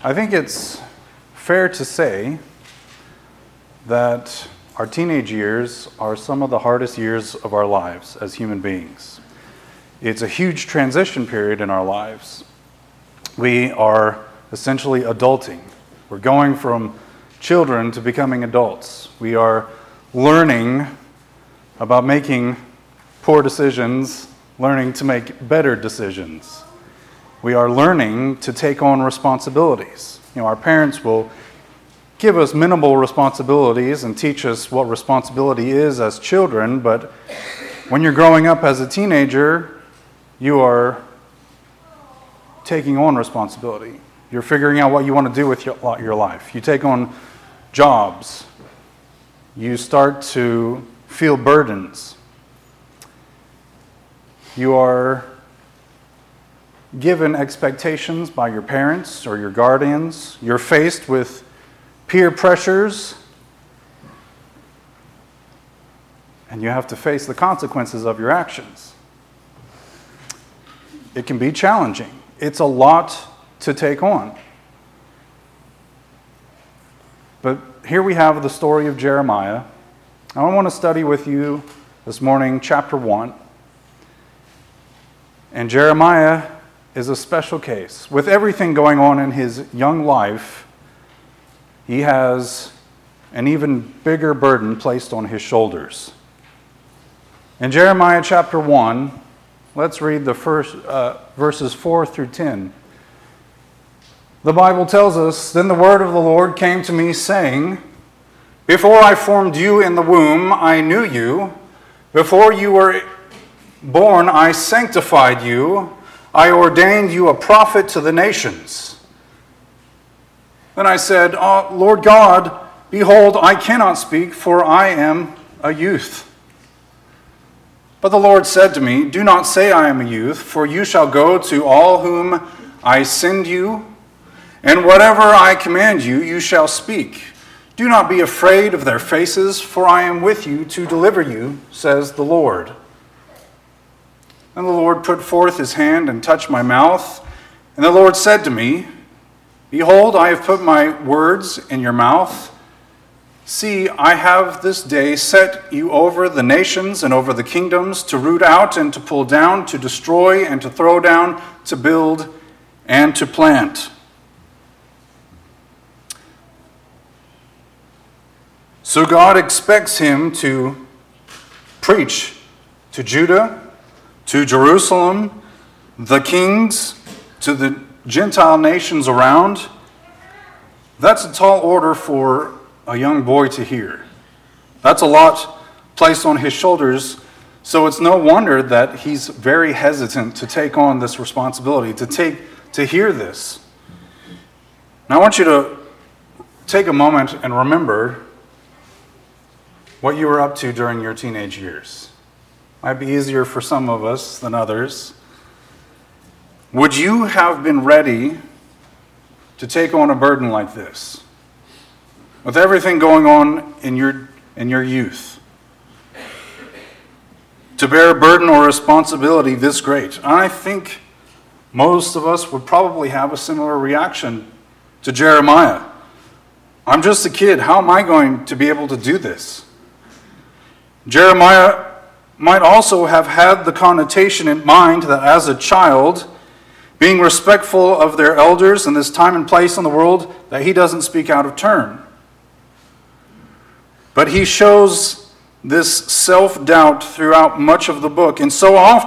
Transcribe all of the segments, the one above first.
I think it's fair to say that our teenage years are some of the hardest years of our lives as human beings. It's a huge transition period in our lives. We are essentially adulting. We're going from children to becoming adults. We are learning about making poor decisions, learning to make better decisions. We are learning to take on responsibilities. Our parents will give us minimal responsibilities and teach us what responsibility is as children, but when you're growing up as a teenager, you are taking on responsibility. You're figuring out what you want to do with your life. You take on jobs. You start to feel burdens. You are given expectations by your parents or your guardians. You're faced with peer pressures, and you have to face the consequences of your actions. It can be challenging. It's a lot to take on. But here we have the story of Jeremiah. I want to study with you this morning chapter 1. And Jeremiah is a special case. With everything going on in his young life, he has an even bigger burden placed on his shoulders. In Jeremiah chapter 1, let's read the first verses 4 through 10. The Bible tells us, "Then the word of the Lord came to me, saying, Before I formed you in the womb, I knew you. Before you were born, I sanctified you. I ordained you a prophet to the nations." Then I said, Lord God, behold, I cannot speak, for I am a youth. But the Lord said to me, Do not say I am a youth, for you shall go to all whom I send you, and whatever I command you, you shall speak. Do not be afraid of their faces, for I am with you to deliver you, says the Lord. And the Lord put forth his hand and touched my mouth. And the Lord said to me, Behold, I have put my words in your mouth. See, I have this day set you over the nations and over the kingdoms, to root out and to pull down, to destroy and to throw down, to build and to plant. So God expects him to preach to Judah, to Jerusalem, the kings, to the Gentile nations around. That's a tall order for a young boy to hear. That's a lot placed on his shoulders, so it's no wonder that he's very hesitant to take on this responsibility, to hear this. Now I want you to take a moment and remember what you were up to during your teenage years. Might be easier for some of us than others. Would you have been ready to take on a burden like this? With everything going on in your youth. To bear a burden or responsibility this great. I think most of us would probably have a similar reaction to Jeremiah. I'm just a kid. How am I going to be able to do this? Jeremiah might also have had the connotation in mind that as a child, being respectful of their elders in this time and place in the world, that he doesn't speak out of turn. But he shows this self-doubt throughout much of the book, and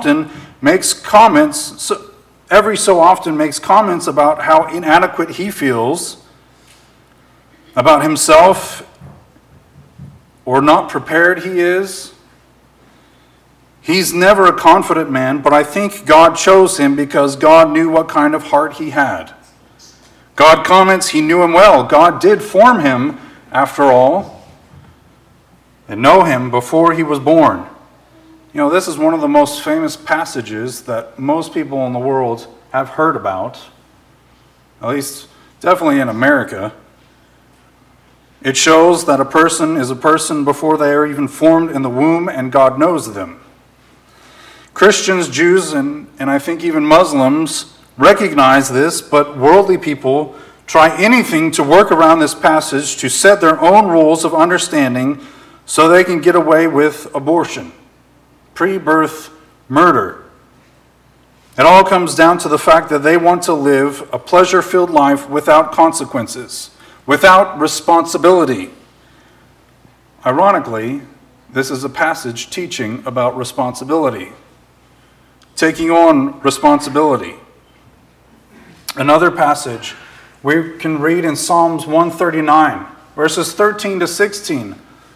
every so often makes comments about how inadequate he feels about himself, or not prepared he is. He's never a confident man, but I think God chose him because God knew what kind of heart he had. God comments he knew him well. God did form him, after all, and know him before he was born. This is one of the most famous passages that most people in the world have heard about, at least definitely in America. It shows that a person is a person before they are even formed in the womb, and God knows them. Christians, Jews, and I think even Muslims recognize this, but worldly people try anything to work around this passage to set their own rules of understanding so they can get away with abortion, pre-birth murder. It all comes down to the fact that they want to live a pleasure-filled life without consequences, without responsibility. Ironically, this is a passage teaching about responsibility, taking on responsibility. Another passage we can read in Psalms 139, verses 13 to 16.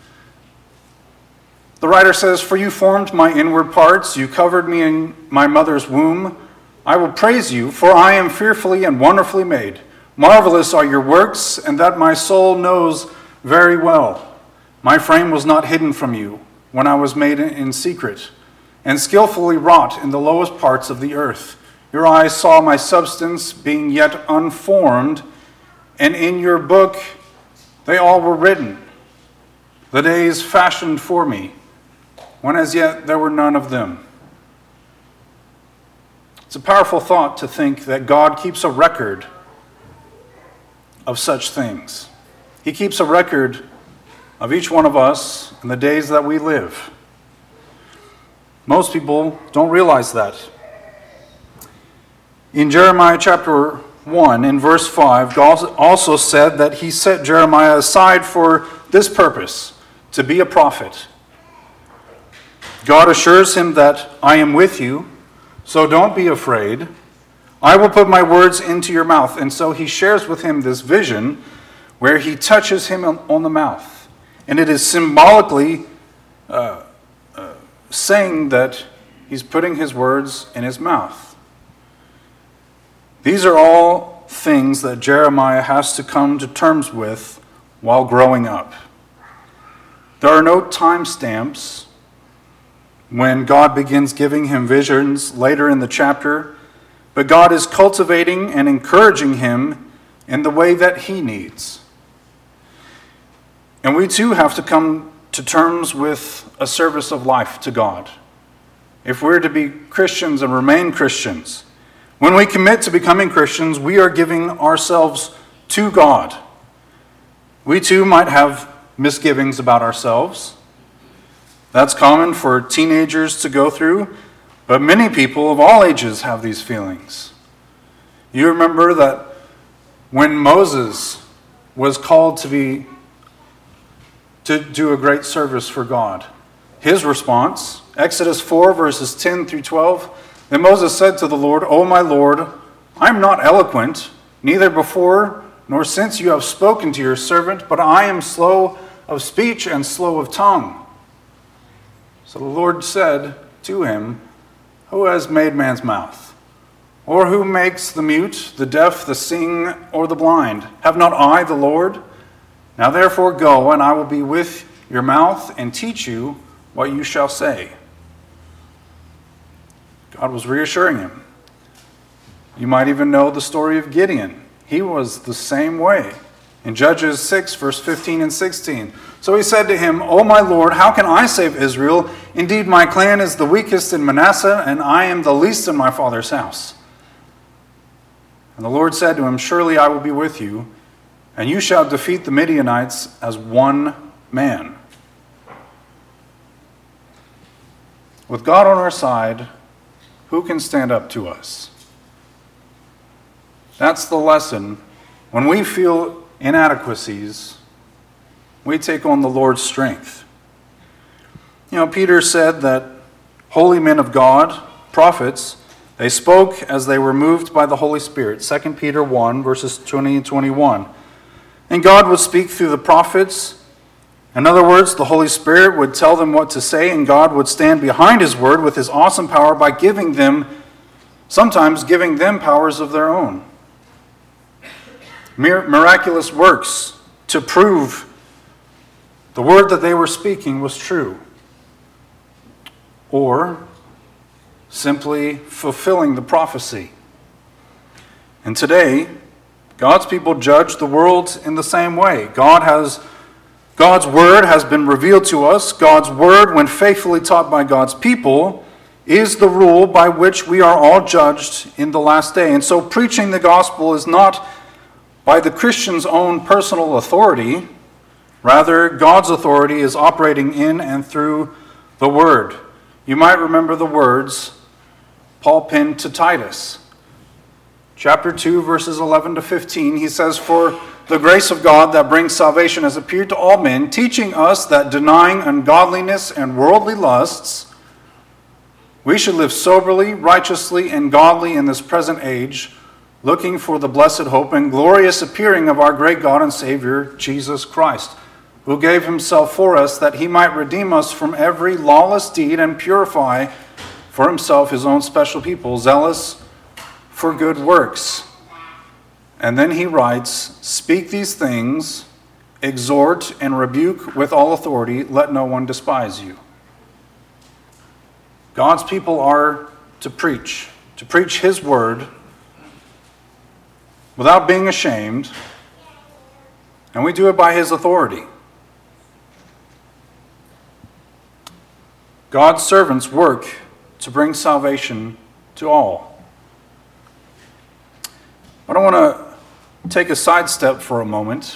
The writer says, "For you formed my inward parts, you covered me in my mother's womb. I will praise you, for I am fearfully and wonderfully made. Marvelous are your works, and that my soul knows very well. My frame was not hidden from you when I was made in secret, and skillfully wrought in the lowest parts of the earth. Your eyes saw my substance being yet unformed, and in your book they all were written, the days fashioned for me, when as yet there were none of them." It's a powerful thought to think that God keeps a record of such things. He keeps a record of each one of us and the days that we live. Most people don't realize that. In Jeremiah chapter 1, in verse 5, God also said that he set Jeremiah aside for this purpose, to be a prophet. God assures him that I am with you, so don't be afraid. I will put my words into your mouth. And so he shares with him this vision where he touches him on the mouth. And it is symbolically saying that he's putting his words in his mouth. These are all things that Jeremiah has to come to terms with while growing up. There are no time stamps when God begins giving him visions later in the chapter, but God is cultivating and encouraging him in the way that he needs. And we too have to come to terms with a service of life to God. If we're to be Christians and remain Christians, when we commit to becoming Christians, we are giving ourselves to God. We too might have misgivings about ourselves. That's common for teenagers to go through, but many people of all ages have these feelings. You remember that when Moses was called to do a great service for God, his response, Exodus 4, verses 10 through 12, then Moses said to the Lord, "O my Lord, I am not eloquent, neither before nor since you have spoken to your servant, but I am slow of speech and slow of tongue." So the Lord said to him, "Who has made man's mouth? Or who makes the mute, the deaf, the seeing, or the blind? Have not I the Lord? Now therefore go, and I will be with your mouth and teach you what you shall say." God was reassuring him. You might even know the story of Gideon. He was the same way. In Judges 6, verse 15 and 16. So he said to him, "O my Lord, how can I save Israel? Indeed, my clan is the weakest in Manasseh, and I am the least in my father's house." And the Lord said to him, "Surely I will be with you, and you shall defeat the Midianites as one man." With God on our side, who can stand up to us? That's the lesson. When we feel inadequacies, we take on the Lord's strength. You know, Peter said that holy men of God, prophets, they spoke as they were moved by the Holy Spirit. 2 Peter 1, verses 20 and 21. And God would speak through the prophets. In other words, the Holy Spirit would tell them what to say, and God would stand behind his word with his awesome power by sometimes giving them powers of their own. Miraculous works to prove the word that they were speaking was true, or simply fulfilling the prophecy. And today, God's people judge the world in the same way. God's word has been revealed to us. God's word, when faithfully taught by God's people, is the rule by which we are all judged in the last day. And so preaching the gospel is not by the Christian's own personal authority. Rather, God's authority is operating in and through the Word. You might remember the words Paul penned to Titus. Chapter 2, verses 11 to 15, he says, "For the grace of God that brings salvation has appeared to all men, teaching us that denying ungodliness and worldly lusts, we should live soberly, righteously, and godly in this present age, looking for the blessed hope and glorious appearing of our great God and Savior, Jesus Christ, who gave himself for us that he might redeem us from every lawless deed and purify for himself his own special people, zealous for good works." And then he writes, "Speak these things, exhort and rebuke with all authority, let no one despise you." God's people are to preach his word without being ashamed, and we do it by his authority. God's servants work to bring salvation to all. But I want to take a sidestep for a moment.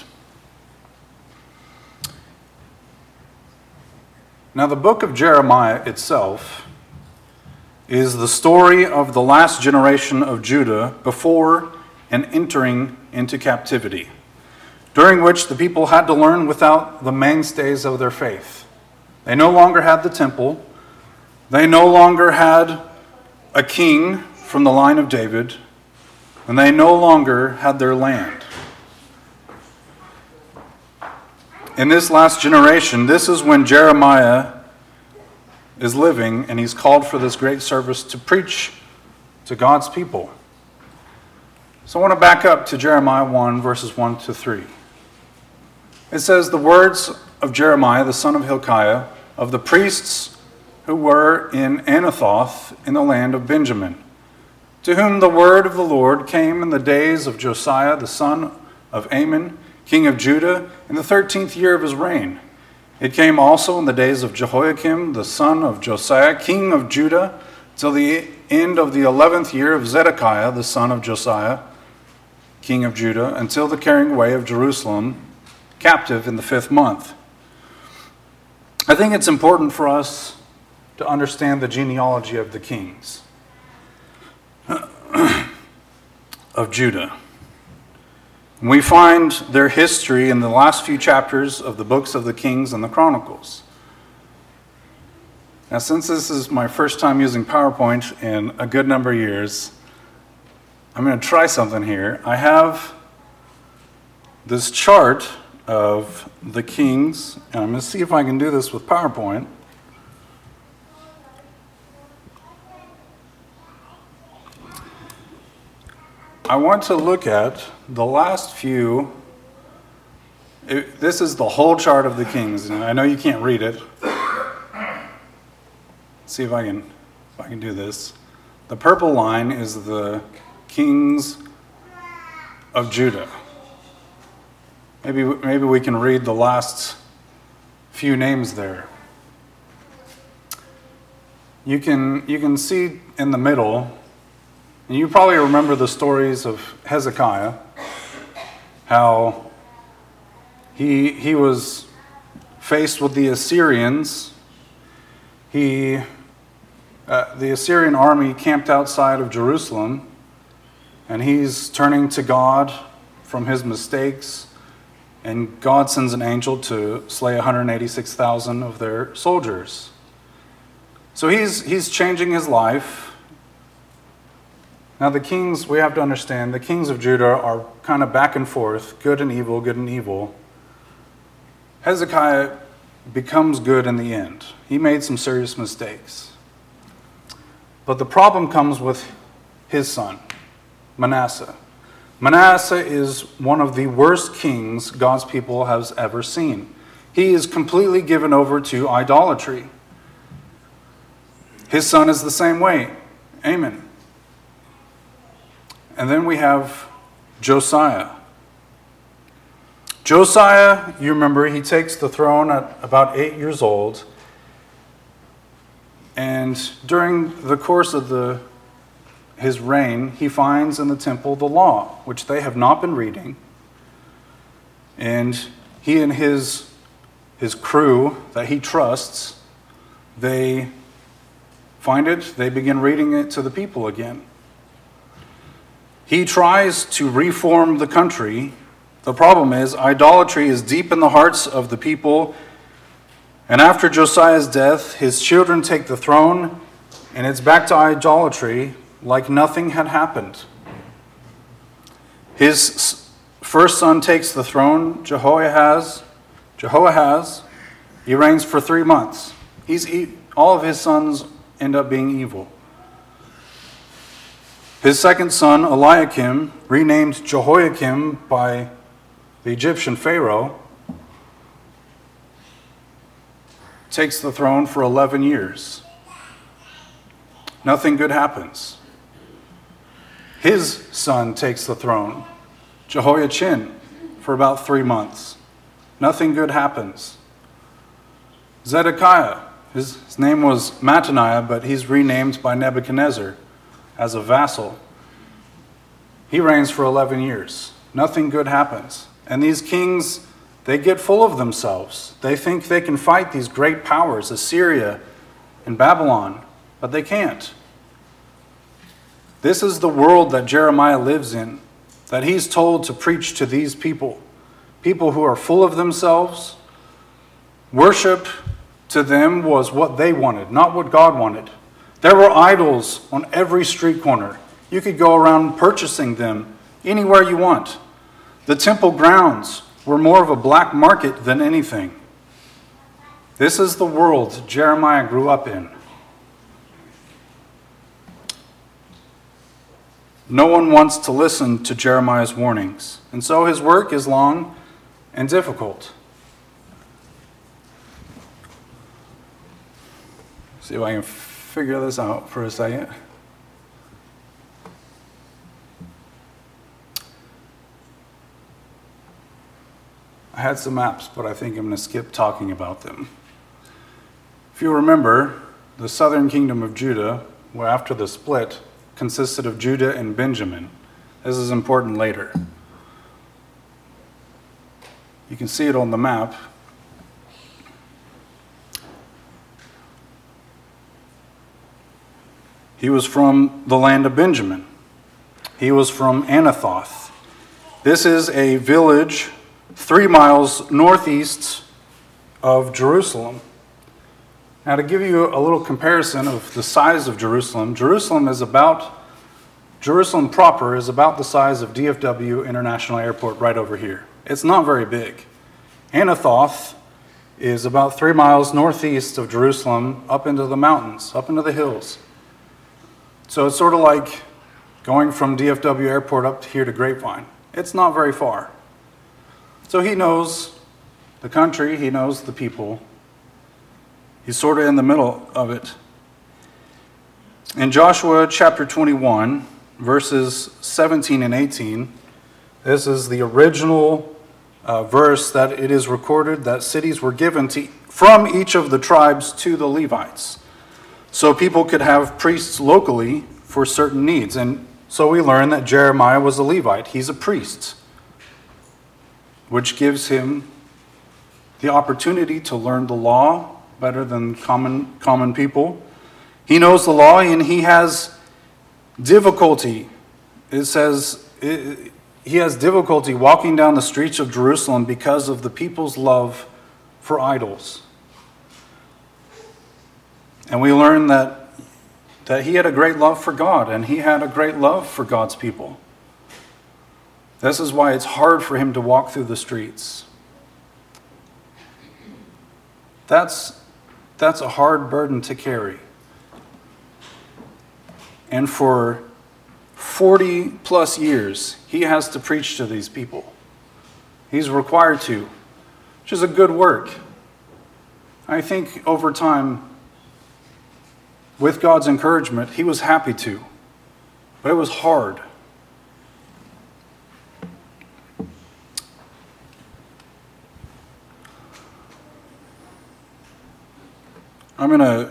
Now, the book of Jeremiah itself is the story of the last generation of Judah before and entering into captivity, during which the people had to learn without the mainstays of their faith. They no longer had the temple. They no longer had a king from the line of David, and they no longer had their land. In this last generation, this is when Jeremiah is living, and he's called for this great service to preach to God's people. So I want to back up to Jeremiah 1, verses 1 to 3. It says, "The words of Jeremiah, the son of Hilkiah, of the priests who were in Anathoth in the land of Benjamin, to whom the word of the Lord came in the days of Josiah, the son of Amon, king of Judah, in the 13th year of his reign. It came also in the days of Jehoiakim, the son of Josiah, king of Judah, till the end of the 11th year of Zedekiah, the son of Josiah, king of Judah, until the carrying away of Jerusalem, captive in the 5th month." I think it's important for us to understand the genealogy of the kings of Judah. We find their history in the last few chapters of the books of the Kings and the Chronicles. Now, since this is my first time using PowerPoint in a good number of years, I'm going to try something here. I have this chart of the kings, and I'm going to see if I can do this with PowerPoint. I want to look at the last few. This is the whole chart of the kings, and I know you can't read it. See if I can do this. The purple line is the kings of Judah. Maybe we can read the last few names there. You can see in the middle. And you probably remember the stories of Hezekiah, how he was faced with the Assyrians. The Assyrian army camped outside of Jerusalem, and he's turning to God from his mistakes, and God sends an angel to slay 186,000 of their soldiers. So he's changing his life. Now the kings, we have to understand, the kings of Judah are kind of back and forth, good and evil, good and evil. Hezekiah becomes good in the end. He made some serious mistakes. But the problem comes with his son, Manasseh. Manasseh is one of the worst kings God's people has ever seen. He is completely given over to idolatry. His son is the same way, Amon. And then we have Josiah. Josiah, you remember, he takes the throne at about 8 years old. And during the course of his reign, he finds in the temple the law, which they have not been reading. And he and his crew that he trusts, they find it, they begin reading it to the people again. He tries to reform the country. The problem is, idolatry is deep in the hearts of the people. And after Josiah's death, his children take the throne, and it's back to idolatry like nothing had happened. His first son takes the throne, Jehoahaz. He reigns for 3 months. All of his sons end up being evil. His second son, Eliakim, renamed Jehoiakim by the Egyptian Pharaoh, takes the throne for 11 years. Nothing good happens. His son takes the throne, Jehoiachin, for about 3 months. Nothing good happens. Zedekiah, his name was Mattaniah, but he's renamed by Nebuchadnezzar as a vassal. He reigns for 11 years. Nothing good happens. And these kings, they get full of themselves. They think they can fight these great powers, Assyria and Babylon, but they can't. This is the world that Jeremiah lives in, that he's told to preach to these people. People who are full of themselves. Worship to them was what they wanted, not what God wanted. There were idols on every street corner. You could go around purchasing them anywhere you want. The temple grounds were more of a black market than anything. This is the world Jeremiah grew up in. No one wants to listen to Jeremiah's warnings, and so his work is long and difficult. See if I can figure this out for a second. I had some maps, but I think I'm going to skip talking about them. If you remember, the southern kingdom of Judah, where after the split, consisted of Judah and Benjamin. This is important later. You can see it on the map. He was from the land of Benjamin. He was from Anathoth. This is a village 3 miles northeast of Jerusalem. Now, to give you a little comparison of the size of Jerusalem, Jerusalem proper is about the size of DFW International Airport right over here. It's not very big. Anathoth is about 3 miles northeast of Jerusalem, up into the mountains, up into the hills. So it's sort of like going from DFW Airport up here to Grapevine. It's not very far. So he knows the country, he knows the people. He's sort of in the middle of it. In Joshua chapter 21, verses 17 and 18, this is the original verse that it is recorded that cities were given from each of the tribes to the Levites. So people could have priests locally for certain needs. And so we learn that Jeremiah was a Levite. He's a priest, which gives him the opportunity to learn the law better than common people. He knows the law and he has difficulty. It says he has difficulty walking down the streets of Jerusalem because of the people's love for idols. And we learn that he had a great love for God and he had a great love for God's people. This is why it's hard for him to walk through the streets. That's a hard burden to carry. And for 40 plus years, he has to preach to these people. He's required to, which is a good work. I think over time, with God's encouragement, he was happy to, but it was hard. I'm gonna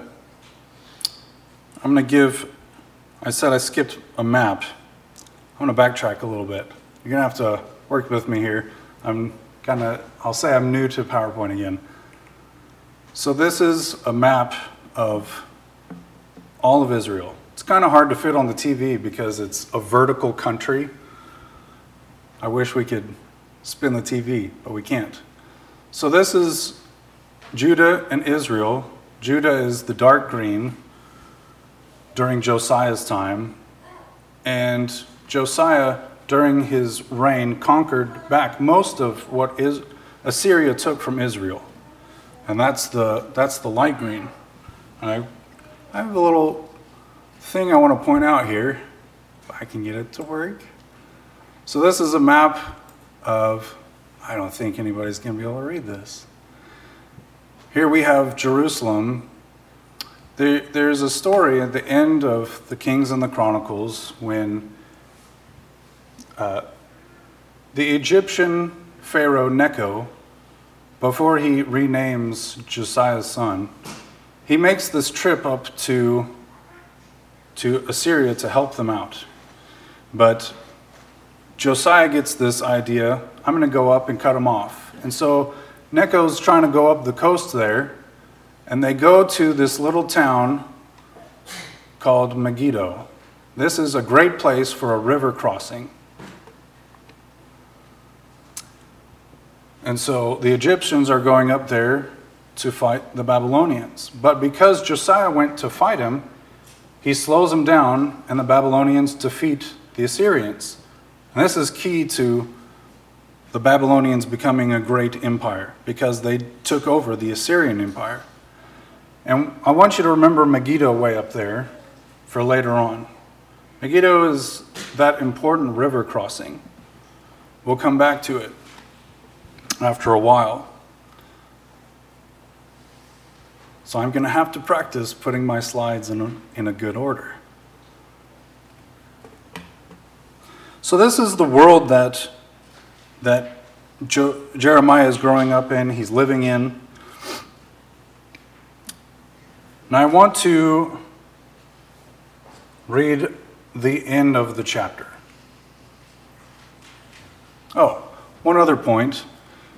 give, I said I skipped a map. I'm gonna backtrack a little bit. You're gonna have to work with me here. I'm I'll say I'm new to PowerPoint again. So this is a map of all of Israel. It's kind of hard to fit on the TV because it's a vertical country. I wish we could spin the TV, but we can't. So this is Judah and Israel. Judah is the dark green during Josiah's time, and Josiah, during his reign, conquered back most of what Assyria took from Israel, and that's the light green. And I have a little thing I want to point out here, if I can get it to work. So this is a map of, I don't think anybody's going to be able to read this. Here we have Jerusalem. There's a story at the end of the Kings and the Chronicles when the Egyptian Pharaoh Necho, before he renames Josiah's son, he makes this trip up to Assyria to help them out. But Josiah gets this idea, I'm going to go up and cut them off. And so Necho's trying to go up the coast there, and they go to this little town called Megiddo. This is a great place for a river crossing. And so the Egyptians are going up there to fight the Babylonians. But because Josiah went to fight him, he slows them down, and the Babylonians defeat the Assyrians. And this is key to the Babylonians becoming a great empire, because they took over the Assyrian Empire. And I want you to remember Megiddo way up there for later on. Megiddo is that important river crossing. We'll come back to it after a while. So I'm going to have to practice putting my slides in a good order. So this is the world that Jeremiah is growing up in, he's living in. And I want to read the end of the chapter. Oh, one other point.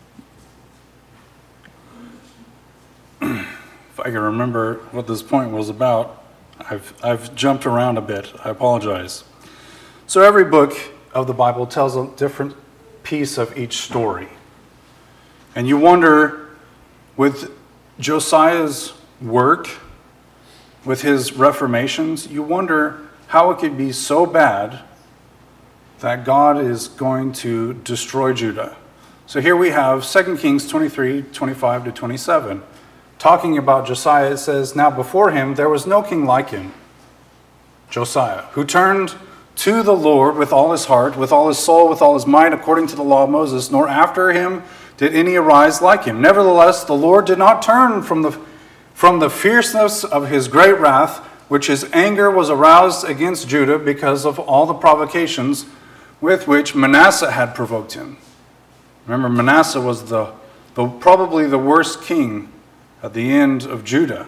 If I can remember what this point was about, I've jumped around a bit. I apologize. So every book of the Bible tells a different piece of each story. And you wonder, with Josiah's work, with his reformations, you wonder how it could be so bad that God is going to destroy Judah. So here we have 2 Kings 23, 25 to 27. Talking about Josiah, it says, "Now before him there was no king like him, Josiah, who turned to the Lord with all his heart, with all his soul, with all his might, according to the law of Moses, nor after him did any arise like him. Nevertheless, the Lord did not turn from the fierceness of his great wrath, which his anger was aroused against Judah because of all the provocations with which Manasseh had provoked him." Remember, Manasseh was probably the worst king at the end of Judah.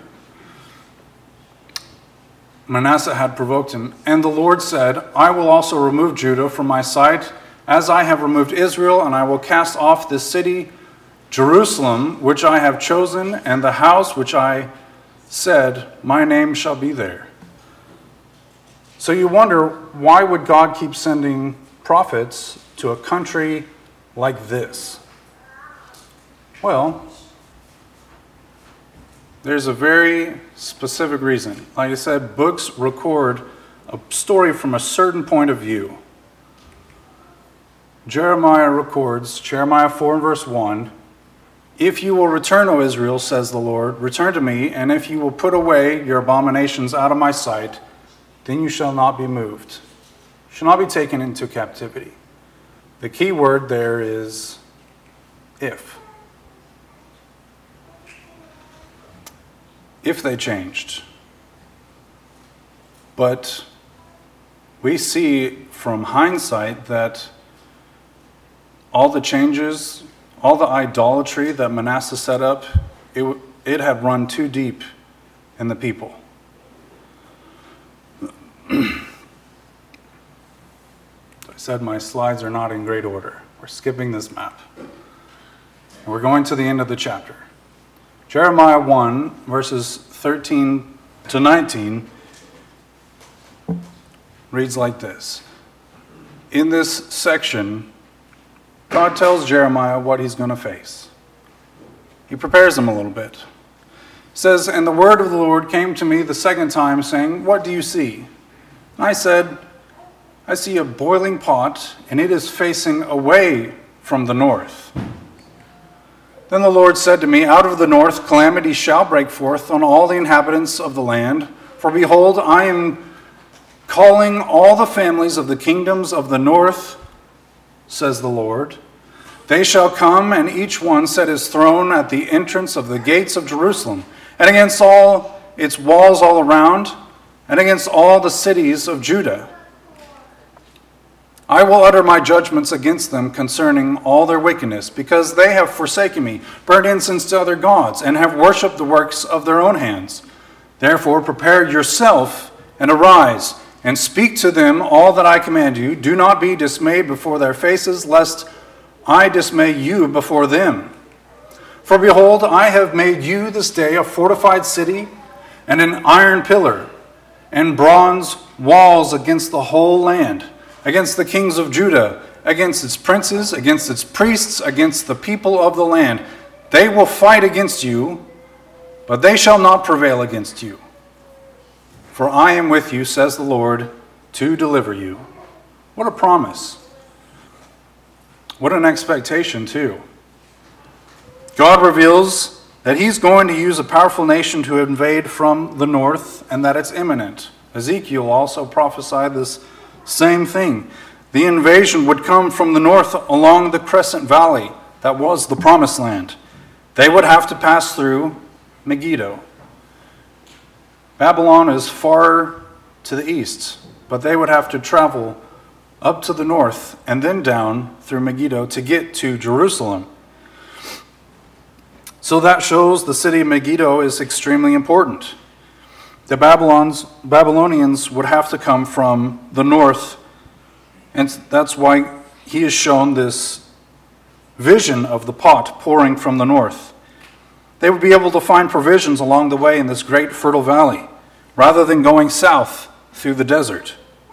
Manasseh had provoked him. "And the Lord said, I will also remove Judah from my sight, as I have removed Israel, and I will cast off this city, Jerusalem, which I have chosen, and the house which I said, my name shall be there." So you wonder, why would God keep sending prophets to a country like this? Well, there's a very specific reason. Like I said, books record a story from a certain point of view. Jeremiah records, Jeremiah 4 and verse 1, "If you will return, O Israel, says the Lord, return to me, and if you will put away your abominations out of my sight, then you shall not be moved. You shall not be taken into captivity." The key word there is if. If they changed. But we see from hindsight that all the changes, all the idolatry that Manasseh set up, it had run too deep in the people. I said my slides are not in great order. We're skipping this map. We're going to the end of the chapter. Jeremiah 1, verses 13 to 19, reads like this. In this section, God tells Jeremiah what he's going to face. He prepares him a little bit. It says, "And the word of the Lord came to me the second time, saying, 'What do you see?' And I said, 'I see a boiling pot, and it is facing away from the north.' Then the Lord said to me, 'Out of the north calamity shall break forth on all the inhabitants of the land. For behold, I am calling all the families of the kingdoms of the north, says the Lord. They shall come, and each one set his throne at the entrance of the gates of Jerusalem, and against all its walls all around, and against all the cities of Judah. I will utter my judgments against them concerning all their wickedness, because they have forsaken me, burned incense to other gods, and have worshipped the works of their own hands. Therefore prepare yourself and arise, and speak to them all that I command you. Do not be dismayed before their faces, lest I dismay you before them. For behold, I have made you this day a fortified city, and an iron pillar, and bronze walls against the whole land, against the kings of Judah, against its princes, against its priests, against the people of the land. They will fight against you, but they shall not prevail against you. For I am with you, says the Lord, to deliver you." What a promise. What an expectation, too. God reveals that he's going to use a powerful nation to invade from the north, and that it's imminent. Ezekiel also prophesied this same thing. The invasion would come from the north along the Crescent Valley. That was the Promised Land. They would have to pass through Megiddo. Babylon is far to the east, but they would have to travel up to the north and then down through Megiddo to get to Jerusalem. So that shows the city of Megiddo is extremely important. The Babylonians would have to come from the north, and that's why he has shown this vision of the pot pouring from the north. They would be able to find provisions along the way in this great fertile valley, rather than going south through the desert.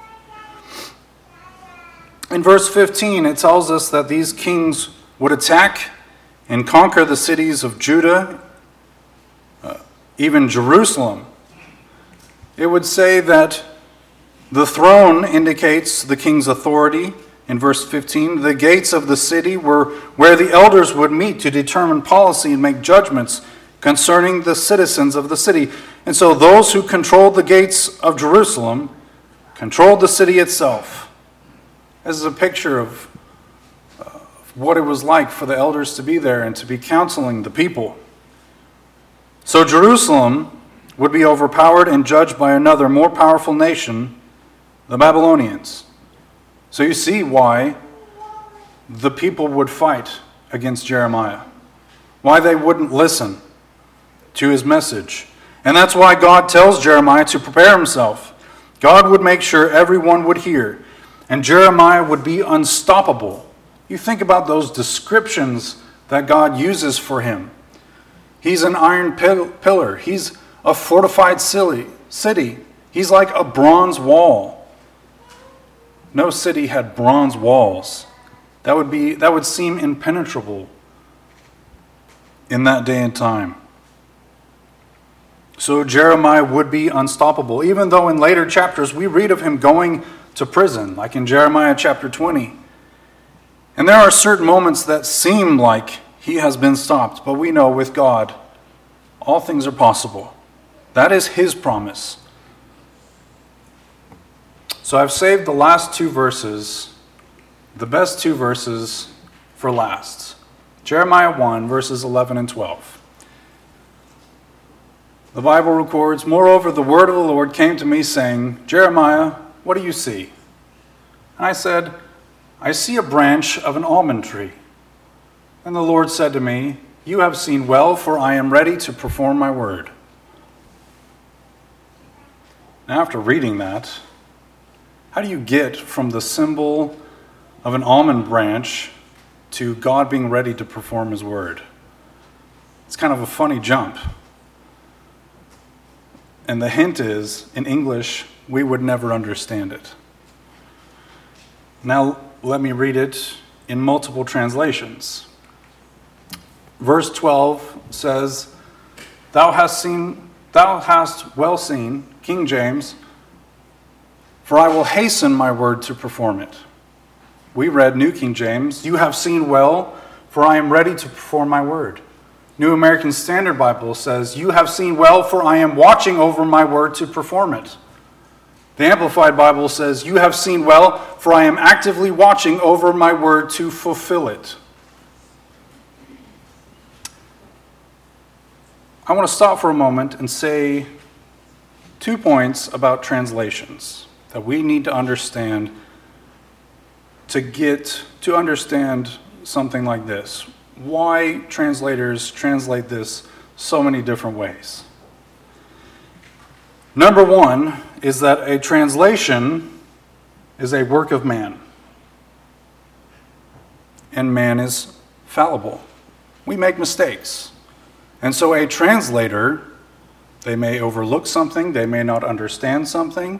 In verse 15, it tells us that these kings would attack and conquer the cities of Judah, even Jerusalem. It would say that the throne indicates the king's authority. In verse 15, the gates of the city were where the elders would meet to determine policy and make judgments concerning the citizens of the city. And so those who controlled the gates of Jerusalem controlled the city itself. This is a picture of what it was like for the elders to be there and to be counseling the people. So Jerusalem would be overpowered and judged by another more powerful nation, the Babylonians. So you see why the people would fight against Jeremiah, why they wouldn't listen to his message. And that's why God tells Jeremiah to prepare himself. God would make sure everyone would hear, and Jeremiah would be unstoppable. You think about those descriptions that God uses for him. He's an iron pillar. He's a fortified city. He's like a bronze wall. No city had bronze walls. That would seem impenetrable in that day and time. So Jeremiah would be unstoppable, even though in later chapters we read of him going to prison, like in Jeremiah chapter 20. And there are certain moments that seem like he has been stopped, but we know with God, all things are possible. That is his promise. So I've saved the last two verses, the best two verses, for last. Jeremiah 1, verses 11 and 12. The Bible records, "Moreover, the word of the Lord came to me, saying, 'Jeremiah, what do you see?' And I said, 'I see a branch of an almond tree.' And the Lord said to me, 'You have seen well, for I am ready to perform my word.'" Now, after reading that, how do you get from the symbol of an almond branch to God being ready to perform his word. It's kind of a funny jump. And the hint is, in English, we would never understand it. Now, let me read it in multiple translations. Verse 12 says, Thou hast well seen, King James, for I will hasten my word to perform it. We read New King James, You have seen well, for I am ready to perform my word. New American Standard Bible says, You have seen well, for I am watching over my word to perform it. The Amplified Bible says, You have seen well, for I am actively watching over my word to fulfill it. I want to stop for a moment and say 2 points about translations that we need to understand to understand something like this. Why translators translate this so many different ways. Number one is that a translation is a work of man. And man is fallible. We make mistakes. And so a translator, they may overlook something, they may not understand something.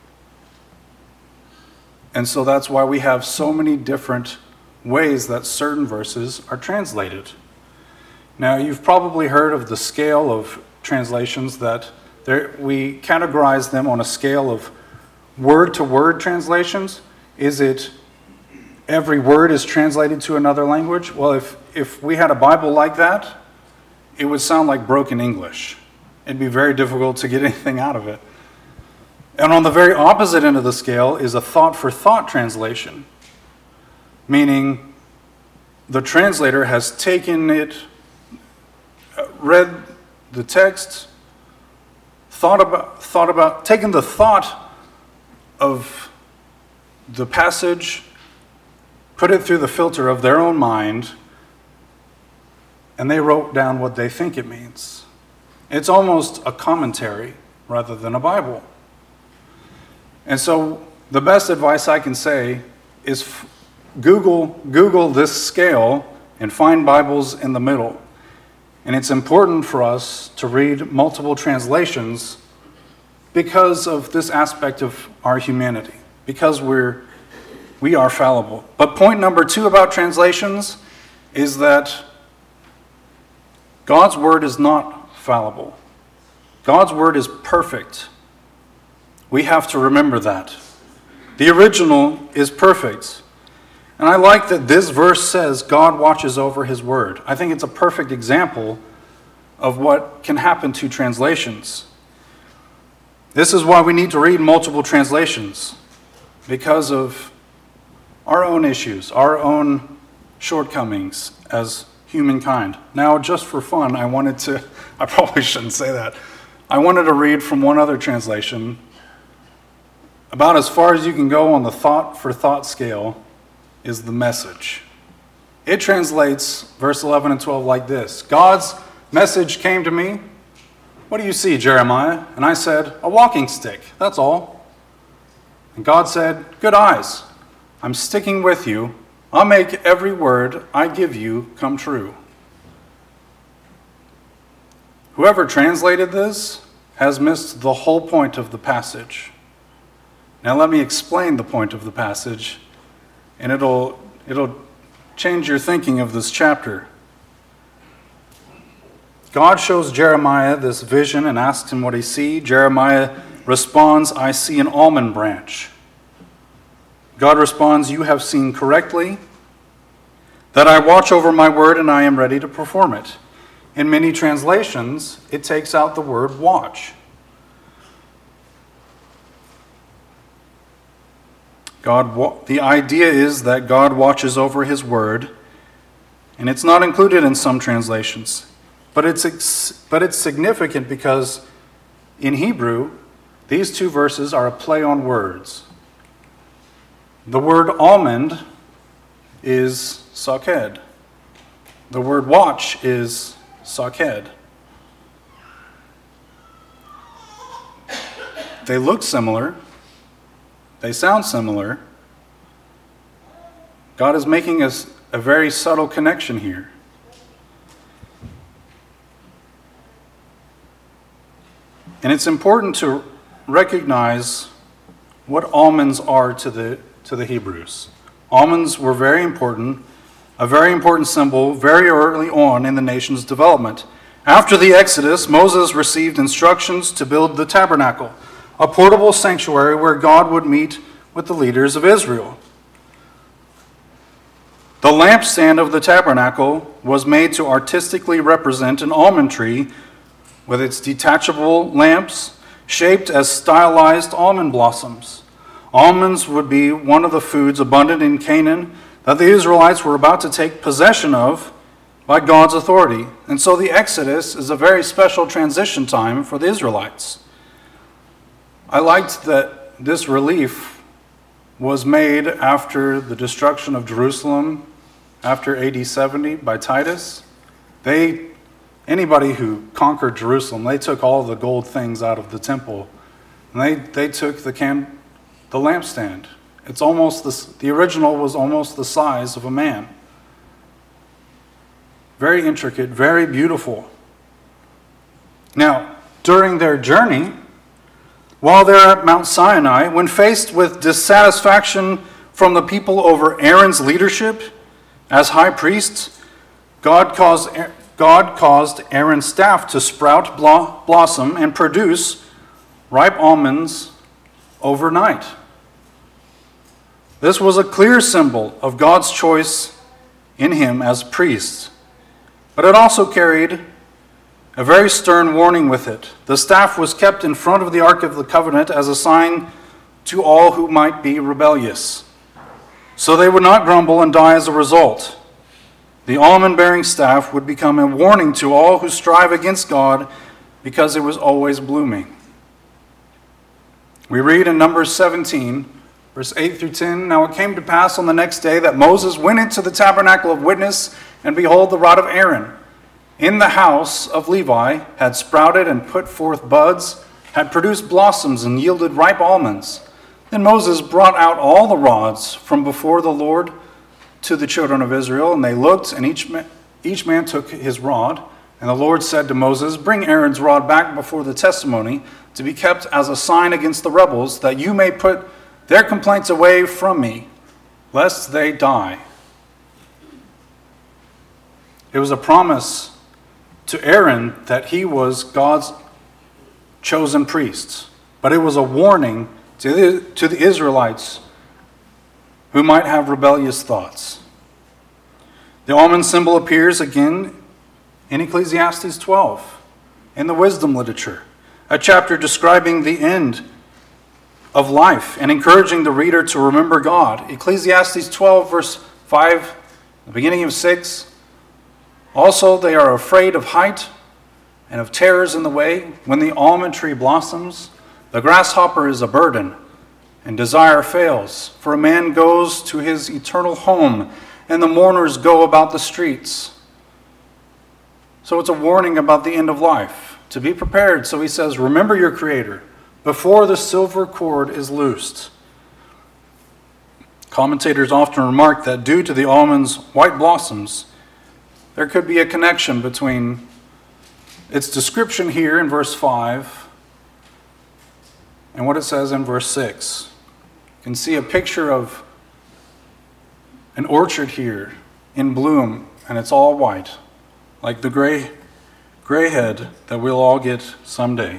And so that's why we have so many different ways that certain verses are translated. Now, you've probably heard of the scale of translations that we categorize them on a scale of word-to-word translations. Is it every word is translated to another language? Well, if we had a Bible like that, it would sound like broken English. It'd be very difficult to get anything out of it. And on the very opposite end of the scale is a thought-for-thought translation, meaning the translator has taken it, read the text, taken the thought of the passage, put it through the filter of their own mind, and they wrote down what they think it means. It's almost a commentary rather than a Bible. And so the best advice I can say is Google this scale and find Bibles in the middle. And it's important for us to read multiple translations because of this aspect of our humanity, because we are fallible. But point number 2 about translations is that God's word is not fallible. God's word is perfect. We have to remember that. The original is perfect. And I like that this verse says God watches over his word. I think it's a perfect example of what can happen to translations. This is why we need to read multiple translations, because of our own issues, our own shortcomings as humankind. Now, just for fun, I probably shouldn't say that. I wanted to read from one other translation. About as far as you can go on the thought-for-thought scale is the Message. It translates verse 11 and 12 like this. God's message came to me. What do you see, Jeremiah? And I said, a walking stick, that's all. And God said, good eyes. I'm sticking with you. I'll make every word I give you come true. Whoever translated this has missed the whole point of the passage. Now let me explain the point of the passage, and it'll change your thinking of this chapter. God shows Jeremiah this vision and asks him what he sees. Jeremiah responds, I see an almond branch. God responds, you have seen correctly, that I watch over my word and I am ready to perform it. In many translations, it takes out the word watch. The idea is that God watches over his word, and it's not included in some translations. But it's significant because in Hebrew, these 2 verses are a play on words. The word almond is saked. The word watch is saked. They look similar. They sound similar. God is making a a very subtle connection here. And it's important to recognize what almonds are to the Hebrews. Almonds were very important, a very important symbol very early on in the nation's development. After the Exodus, Moses received instructions to build the tabernacle, a portable sanctuary where God would meet with the leaders of Israel. The lampstand of the tabernacle was made to artistically represent an almond tree with its detachable lamps shaped as stylized almond blossoms. Almonds would be one of the foods abundant in Canaan that the Israelites were about to take possession of by God's authority. And so the Exodus is a very special transition time for the Israelites. I liked that this relief was made after the destruction of Jerusalem after AD 70 by Titus. Anybody who conquered Jerusalem, they took all the gold things out of the temple, and they took the lampstand. It's almost the original was almost the size of a man. Very intricate, very beautiful. Now, during their journey, while they're at Mount Sinai, when faced with dissatisfaction from the people over Aaron's leadership as high priest, God caused Aaron's staff to sprout, blossom, and produce ripe almonds overnight. This was a clear symbol of God's choice in him as priest, but it also carried a very stern warning with it. The staff was kept in front of the Ark of the Covenant as a sign to all who might be rebellious, so they would not grumble and die as a result. The almond-bearing staff would become a warning to all who strive against God because it was always blooming. We read in Numbers 17, verse 8 through 10, "Now it came to pass on the next day that Moses went into the tabernacle of witness, and behold, the rod of Aaron in the house of Levi had sprouted and put forth buds, had produced blossoms and yielded ripe almonds. Then Moses brought out all the rods from before the Lord to the children of Israel, and they looked, and each man took his rod. And the Lord said to Moses, Bring Aaron's rod back before the testimony to be kept as a sign against the rebels, that you may put their complaints away from me, lest they die." It was a promise to Aaron that he was God's chosen priest, but it was a warning to the Israelites who might have rebellious thoughts. The almond symbol appears again in Ecclesiastes 12, in the wisdom literature, a chapter describing the end of life and encouraging the reader to remember God. Ecclesiastes 12, verse 5, the beginning of 6, "Also they are afraid of height and of terrors in the way. When the almond tree blossoms, the grasshopper is a burden, and desire fails. For a man goes to his eternal home, and the mourners go about the streets." So it's a warning about the end of life, to be prepared. So he says, remember your Creator before the silver cord is loosed. Commentators often remark that due to the almond's white blossoms, there could be a connection between its description here in verse 5 and what it says in verse 6. You can see a picture of an orchard here in bloom, and it's all white, like the gray head that we'll all get someday.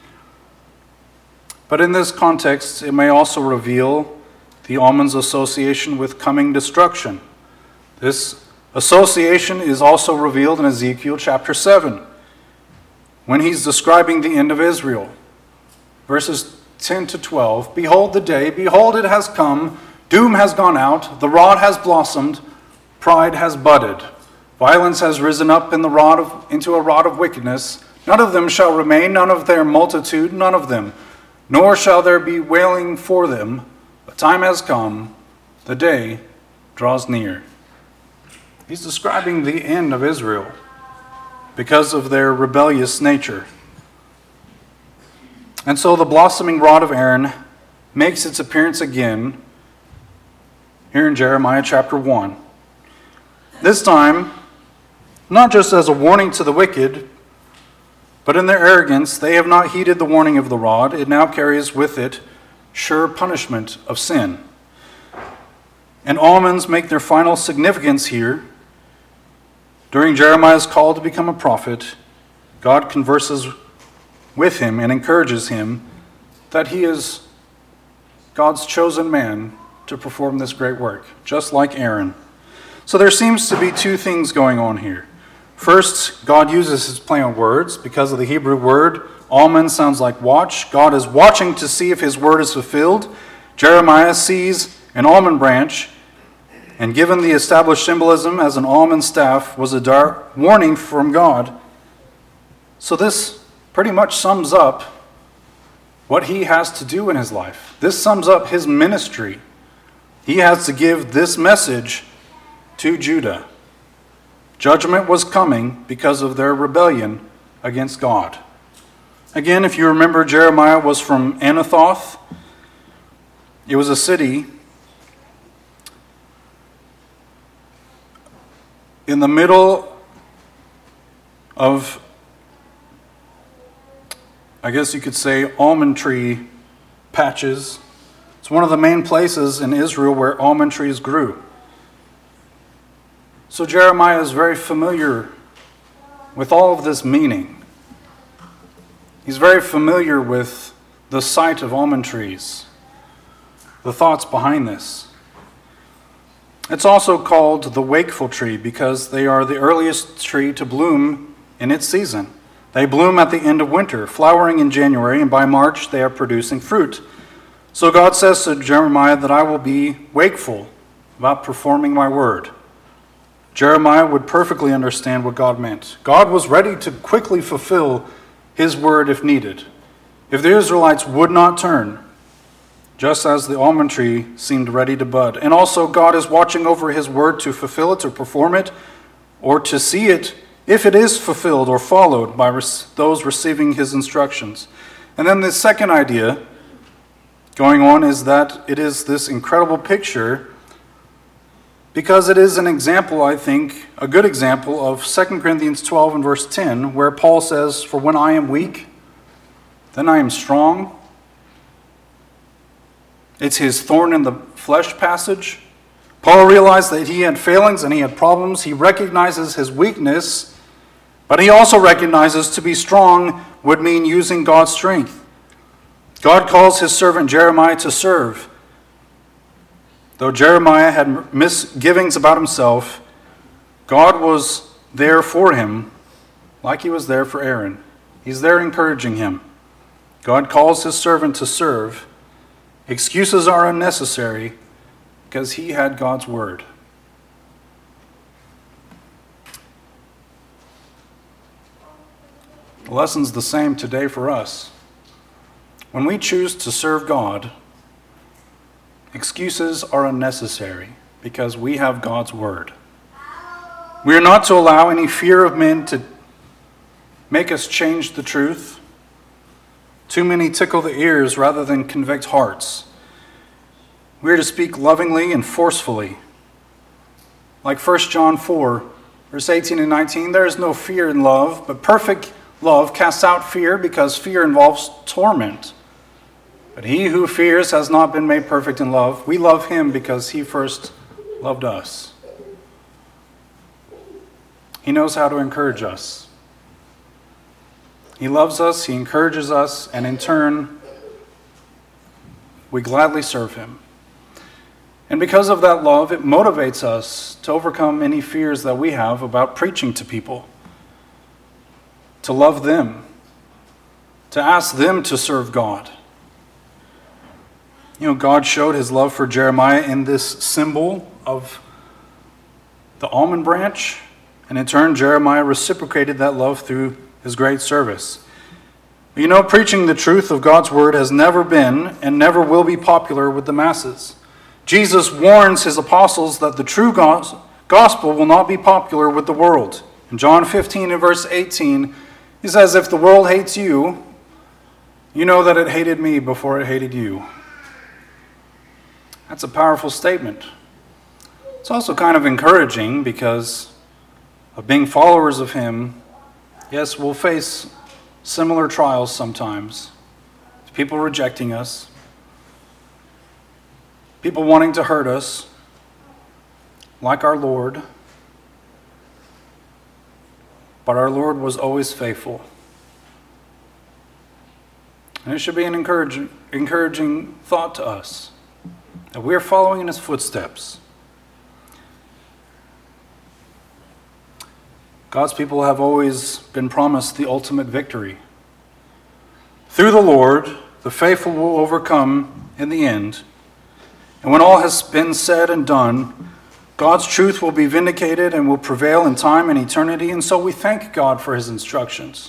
But in this context, it may also reveal the almond's association with coming destruction. This association is also revealed in Ezekiel chapter 7, when he's describing the end of Israel. Verses 10 to 12, "Behold the day, behold it has come, doom has gone out, the rod has blossomed, pride has budded. Violence has risen up into a rod of wickedness. None of them shall remain, none of their multitude, none of them. Nor shall there be wailing for them. The time has come, the day draws near." He's describing the end of Israel because of their rebellious nature. And so the blossoming rod of Aaron makes its appearance again here in Jeremiah chapter 1. This time, not just as a warning to the wicked, but in their arrogance, they have not heeded the warning of the rod. It now carries with it sure punishment of sin. And almonds make their final significance here. During Jeremiah's call to become a prophet, God converses with him and encourages him that he is God's chosen man to perform this great work, just like Aaron. So there seems to be two things going on here. First, God uses his play on words. Because of the Hebrew word, almond sounds like watch. God is watching to see if his word is fulfilled. Jeremiah sees an almond branch, and given the established symbolism as an almond staff was a dark warning from God. So this pretty much sums up what he has to do in his life. This sums up his ministry. He has to give this message to Judah. Judgment was coming because of their rebellion against God. Again, if you remember, Jeremiah was from Anathoth. It was a city in the middle of, I guess you could say, almond tree patches. It's one of the main places in Israel where almond trees grew. So Jeremiah is very familiar with all of this meaning. He's very familiar with the sight of almond trees, the thoughts behind this. It's also called the wakeful tree because they are the earliest tree to bloom in its season. They bloom at the end of winter, flowering in January, and by March they are producing fruit. So God says to Jeremiah that I will be wakeful about performing my word. Jeremiah would perfectly understand what God meant. God was ready to quickly fulfill his word if needed. If the Israelites would not turn, just as the almond tree seemed ready to bud. And also God is watching over his word to fulfill it, to perform it, or to see it if it is fulfilled or followed by those receiving his instructions. And then the second idea going on is that it is this incredible picture because it is an example, I think, a good example of 2 Corinthians 12 and verse 10, where Paul says, "For when I am weak, then I am strong." It's his thorn in the flesh passage. Paul realized that he had failings and he had problems. He recognizes his weakness, but he also recognizes to be strong would mean using God's strength. God calls his servant Jeremiah to serve. Though Jeremiah had misgivings about himself, God was there for him like he was there for Aaron. He's there encouraging him. God calls his servant to serve. Excuses are unnecessary because he had God's word. The lesson's the same today for us. When we choose to serve God, excuses are unnecessary because we have God's word. We are not to allow any fear of men to make us change the truth. Too many tickle the ears rather than convict hearts. We are to speak lovingly and forcefully. Like 1 John 4, verse 18 and 19, there is no fear in love, but perfect love casts out fear because fear involves torment. But he who fears has not been made perfect in love. We love him because he first loved us. He knows how to encourage us. He loves us, he encourages us, and in turn, we gladly serve him. And because of that love, it motivates us to overcome any fears that we have about preaching to people, to love them, to ask them to serve God. You know, God showed his love for Jeremiah in this symbol of the almond branch, and in turn, Jeremiah reciprocated that love through his great service. You know, preaching the truth of God's word has never been and never will be popular with the masses. Jesus warns his apostles that the true gospel will not be popular with the world. In John 15 and verse 18, he says, "If the world hates you, you know that it hated me before it hated you." That's a powerful statement. It's also kind of encouraging because of being followers of Him. Yes, we'll face similar trials sometimes. People rejecting us. People wanting to hurt us, like our Lord. But our Lord was always faithful. And it should be an encouraging thought to us that we are following in His footsteps. God's people have always been promised the ultimate victory. Through the Lord, the faithful will overcome in the end. And when all has been said and done, God's truth will be vindicated and will prevail in time and eternity. And so we thank God for His instructions.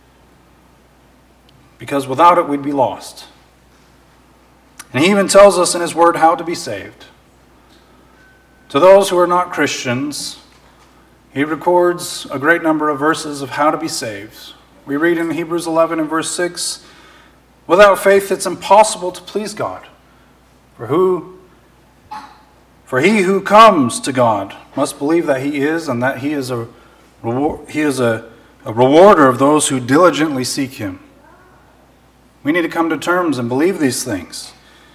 Because without it, we'd be lost. And He even tells us in His Word how to be saved. To those who are not Christians, He records a great number of verses of how to be saved. We read in Hebrews 11 and verse 6, "Without faith it's impossible to please God. For he who comes to God must believe that He is, and that He is a rewarder of those who diligently seek Him." We need to come to terms and believe these things.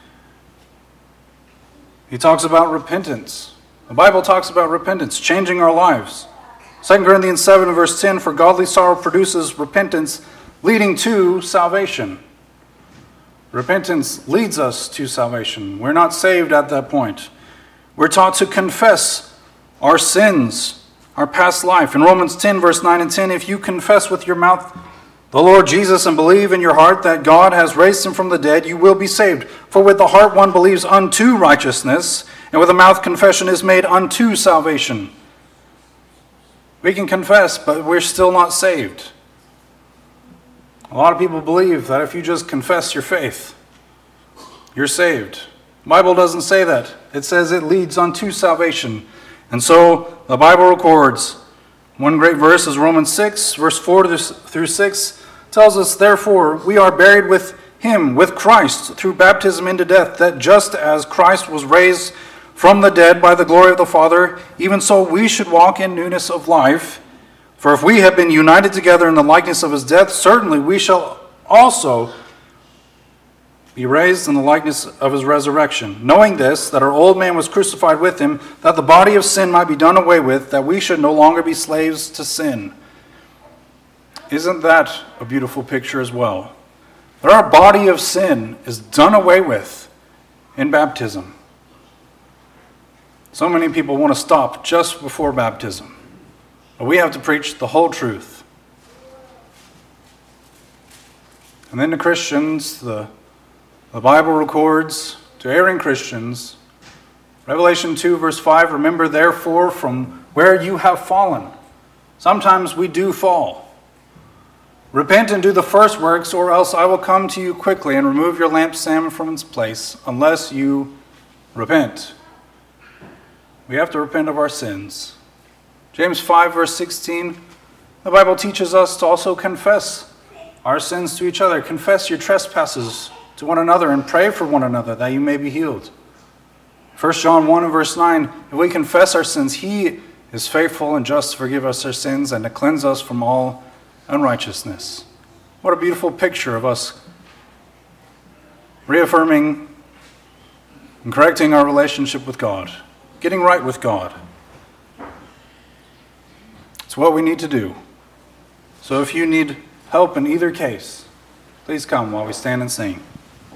He talks about repentance. The Bible talks about repentance, changing our lives. 2 Corinthians 7 and verse 10, "For godly sorrow produces repentance, leading to salvation." Repentance leads us to salvation. We're not saved at that point. We're taught to confess our sins, our past life. In Romans 10, verse 9 and 10, "If you confess with your mouth the Lord Jesus and believe in your heart that God has raised Him from the dead, you will be saved. For with the heart one believes unto righteousness, and with the mouth confession is made unto salvation." We can confess, but we're still not saved. A lot of people believe that if you just confess your faith, you're saved. The Bible doesn't say that. It says it leads unto salvation. And so the Bible records, one great verse is Romans 6, verse 4 through 6, tells us, "Therefore we are buried with Him, with Christ, through baptism into death, that just as Christ was raised from the dead by the glory of the Father, even so we should walk in newness of life. For if we have been united together in the likeness of His death, certainly we shall also be raised in the likeness of His resurrection. Knowing this, that our old man was crucified with Him, that the body of sin might be done away with, that we should no longer be slaves to sin." Isn't that a beautiful picture as well? That our body of sin is done away with in baptism. So many people want to stop just before baptism. But we have to preach the whole truth. And then to Christians, the Bible records to erring Christians, Revelation 2 verse 5, "Remember therefore from where you have fallen." Sometimes we do fall. "Repent and do the first works, or else I will come to you quickly and remove your lampstand from its place, unless you repent." We have to repent of our sins. James 5 verse 16, the Bible teaches us to also confess our sins to each other. "Confess your trespasses to one another and pray for one another that you may be healed." 1 John 1 and verse 9, "If we confess our sins, He is faithful and just to forgive us our sins and to cleanse us from all unrighteousness." What a beautiful picture of us reaffirming and correcting our relationship with God, getting right with God. It's what we need to do. So if you need help in either case, please come while we stand and sing.